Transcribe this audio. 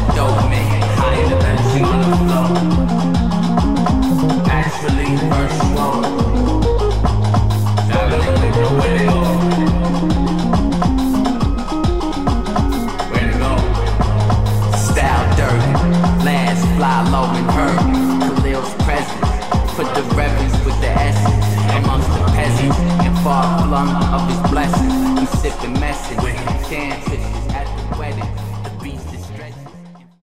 dope man, higher than you on the floor. Actually, first floor. Traveling with nowhere to go. Where to go? Style dirty, last fly low and hurt. Khalil's presence, put the rebels with the essence amongst the peasants and far flung of his blessings. We sipping message, chance.